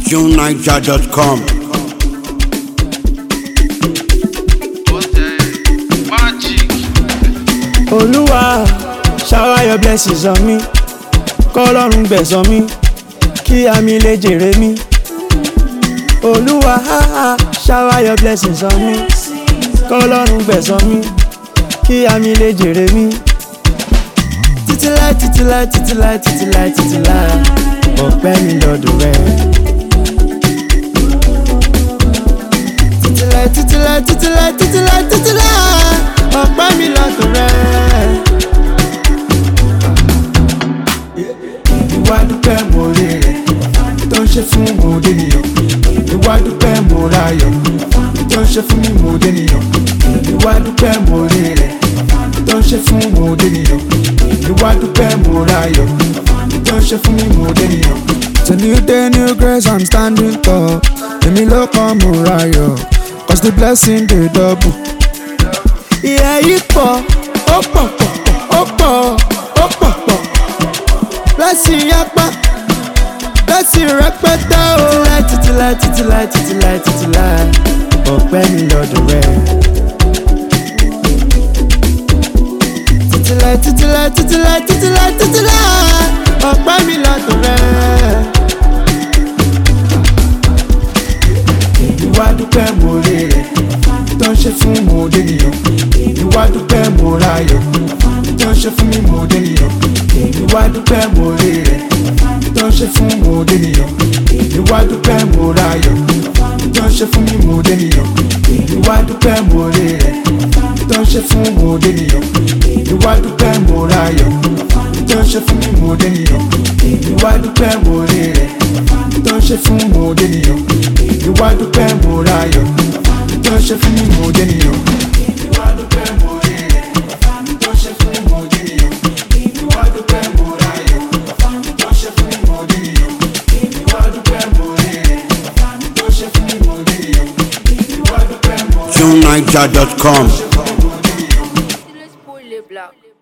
JuneNiger.com. Olúwa, shower your blessings on me. K'Ọlọ́run gbẹ̀san mi, kí àmì lè jèrè mi. Olúwa, shower your blessings on me. K'Ọlọ́run gbẹ̀san mi, kí àmì lè jèrè mi. Títíláì, títíláì, títíláì, títíláì, títíláì, ọpẹ́ mi lọ́dọ̀ rẹ. Títíláì, títíláì, títíláì, títíláì, títíláì, ọpẹ́ mi lọ́dọ̀ rẹ. Ìwà dúpẹ́ mo rí rẹ̀ tó ń ṣe fún mo dènìyàn. Ìwà dúpẹ́ mo ráyọ̀ tó ń ṣe fún mi mo dènìyàn. Ìwà dúpẹ́ mo rí rẹ̀ tó ń ṣe fún mo dènìyàn. Ìwà dúpẹ́ mo ráyọ̀ tó ń ṣe fún mi mo dènìyàn. It's a new day, new grace, I'm standing tall. Èmi ló kàn mo ráyọ̀, 'cause the blessing dey double. Ìyá yìí pọ̀, ó pọ̀ pọ̀ ó pọ̀ ó pọ̀ pọ̀. Blessing yapa, blessing rẹpẹtẹ o. Títíláì, títíláì, títíláì, títíláì, ọpẹ́ mi lọ́dọ̀ rẹ. Títíláì, títíláì, títíláì, títíláì, títíláì, ọpẹ́ mi lọ́dọ̀ rẹ. Ìwà dúpẹ́ mo rí rẹ̀ tó ń ṣe fún mo dènìyàn. Ìwà dúpẹ́ mo ráyọ̀ tó ń ṣe fún mi mo dènìyàn. Ìwà dúpẹ́ mo rí rẹ̀ tó ń ṣe fún mo dènìyàn. Ìwà dúpẹ́ mo ráyọ̀ tó ń ṣe fún mi mo dènìyàn. Ìwà dúpẹ́ mo rí rẹ̀ tó ń ṣe fún mo dènìyàn. Ìwà dúpẹ́ mo ráyọ̀ tó ń ṣe fún mi mo dènìyàn. Ìwà dúpẹ́ mo rí rẹ̀ tó ń ṣe fún mo dènìyàn. Ìwà dúpẹ́ mo ráyọ̀ tó ń ṣe fún mi mo dènìyàn. Ìwà dúpẹ́ mo rí rẹ̀ tó ń ṣe fún mi mo dènìyàn. Ìwà dúpẹ́ mo ráyọ̀ tó ń ṣe fún mi mo dènìyàn. Ìwà dúpẹ́ mo rí rẹ̀ tó ń ṣe fún mi mo dènìyàn. Ìwà dúpẹ́ mo JuneNiger.com. Pour les blagues.